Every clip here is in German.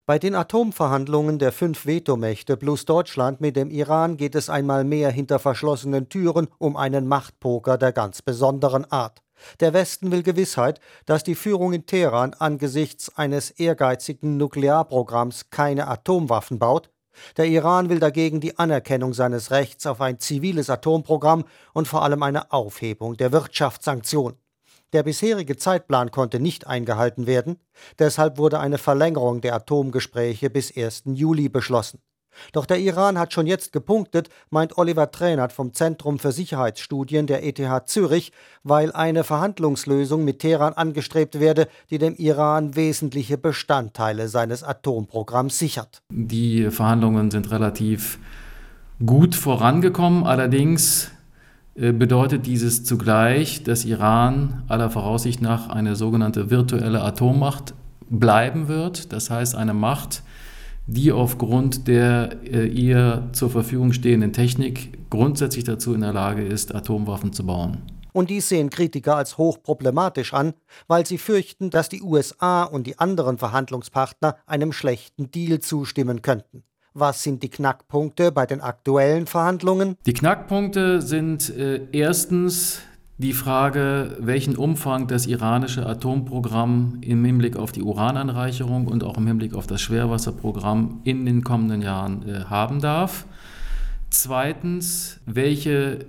Bei den Atomverhandlungen der 5 Vetomächte plus Deutschland mit dem Iran geht es einmal mehr hinter verschlossenen Türen um einen Machtpoker der ganz besonderen Art. Der Westen will Gewissheit, dass die Führung in Teheran angesichts eines ehrgeizigen Nuklearprogramms keine Atomwaffen baut. Der Iran will dagegen die Anerkennung seines Rechts auf ein ziviles Atomprogramm und vor allem eine Aufhebung der Wirtschaftssanktionen. Der bisherige Zeitplan konnte nicht eingehalten werden, deshalb wurde eine Verlängerung der Atomgespräche bis 1. Juli beschlossen. Doch der Iran hat schon jetzt gepunktet, meint Oliver Traenert vom Zentrum für Sicherheitsstudien der ETH Zürich, weil eine Verhandlungslösung mit Teheran angestrebt werde, die dem Iran wesentliche Bestandteile seines Atomprogramms sichert. Die Verhandlungen sind relativ gut vorangekommen, allerdings bedeutet dieses zugleich, dass Iran aller Voraussicht nach eine sogenannte virtuelle Atommacht bleiben wird. Das heißt, eine Macht, die aufgrund der ihr zur Verfügung stehenden Technik grundsätzlich dazu in der Lage ist, Atomwaffen zu bauen. Und dies sehen Kritiker als hochproblematisch an, weil sie fürchten, dass die USA und die anderen Verhandlungspartner einem schlechten Deal zustimmen könnten. Was sind die Knackpunkte bei den aktuellen Verhandlungen? Die Knackpunkte sind erstens die Frage, welchen Umfang das iranische Atomprogramm im Hinblick auf die Urananreicherung und auch im Hinblick auf das Schwerwasserprogramm in den kommenden Jahren haben darf. Zweitens, welche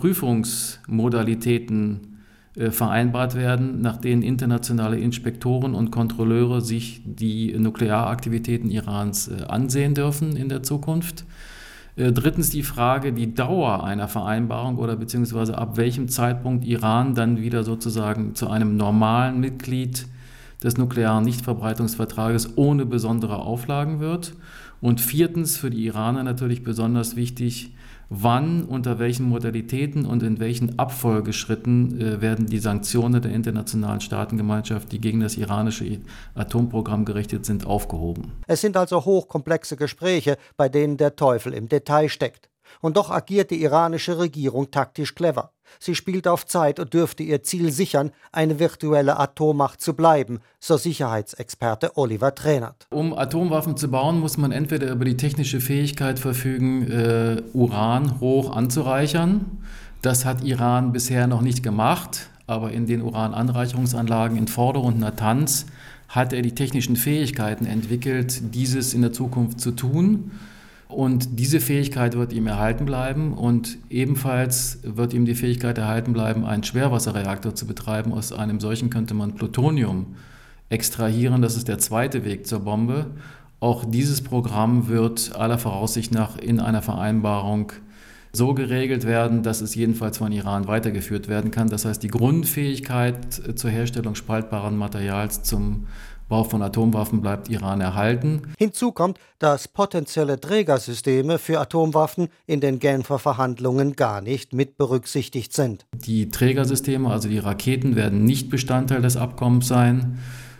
Überprüfungsmodalitäten vereinbart werden, nach denen internationale Inspektoren und Kontrolleure sich die Nuklearaktivitäten Irans ansehen dürfen in der Zukunft. Drittens die Frage, die Dauer einer Vereinbarung oder beziehungsweise ab welchem Zeitpunkt Iran dann wieder sozusagen zu einem normalen Mitglied des nuklearen Nichtverbreitungsvertrages ohne besondere Auflagen wird. Und viertens, für die Iraner natürlich besonders wichtig, wann, unter welchen Modalitäten und in welchen Abfolgeschritten werden die Sanktionen der internationalen Staatengemeinschaft, die gegen das iranische Atomprogramm gerichtet sind, aufgehoben. Es sind also hochkomplexe Gespräche, bei denen der Teufel im Detail steckt. Und doch agiert die iranische Regierung taktisch clever. Sie spielt auf Zeit und dürfte ihr Ziel sichern, eine virtuelle Atommacht zu bleiben, so Sicherheitsexperte Oliver Traenert. Um Atomwaffen zu bauen, muss man entweder über die technische Fähigkeit verfügen, Uran hoch anzureichern. Das hat Iran bisher noch nicht gemacht, aber in den Urananreicherungsanlagen in Fordo und Natanz hat er die technischen Fähigkeiten entwickelt, dieses in der Zukunft zu tun. Und diese Fähigkeit wird ihm erhalten bleiben und ebenfalls wird ihm die Fähigkeit erhalten bleiben, einen Schwerwasserreaktor zu betreiben. Aus einem solchen könnte man Plutonium extrahieren. Das ist der zweite Weg zur Bombe. Auch dieses Programm wird aller Voraussicht nach in einer Vereinbarung so geregelt werden, dass es jedenfalls von Iran weitergeführt werden kann. Das heißt, die Grundfähigkeit zur Herstellung spaltbaren Materials zum Bau von Atomwaffen bleibt Iran erhalten. Hinzu kommt, dass potenzielle Trägersysteme für Atomwaffen in den Genfer Verhandlungen gar nicht mit berücksichtigt sind. Die Trägersysteme, also die Raketen, werden nicht Bestandteil des Abkommens sein.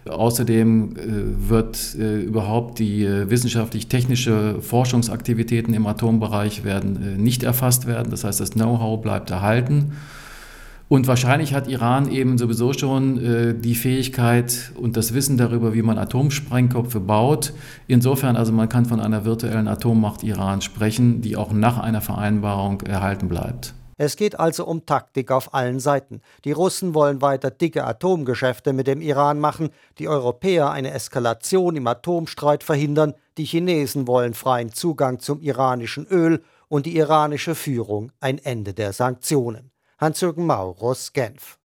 Außerdem wird überhaupt die wissenschaftlich-technische Forschungsaktivitäten im Atombereich werden nicht erfasst werden. Das heißt, das Know-how bleibt erhalten. Und wahrscheinlich hat Iran eben sowieso schon die Fähigkeit und das Wissen darüber, wie man Atomsprengköpfe baut. Insofern also man kann von einer virtuellen Atommacht Iran sprechen, die auch nach einer Vereinbarung erhalten bleibt. Es geht also um Taktik auf allen Seiten. Die Russen wollen weiter dicke Atomgeschäfte mit dem Iran machen, die Europäer eine Eskalation im Atomstreit verhindern, die Chinesen wollen freien Zugang zum iranischen Öl und die iranische Führung ein Ende der Sanktionen. Hans-Jürgen Maurus, Genf.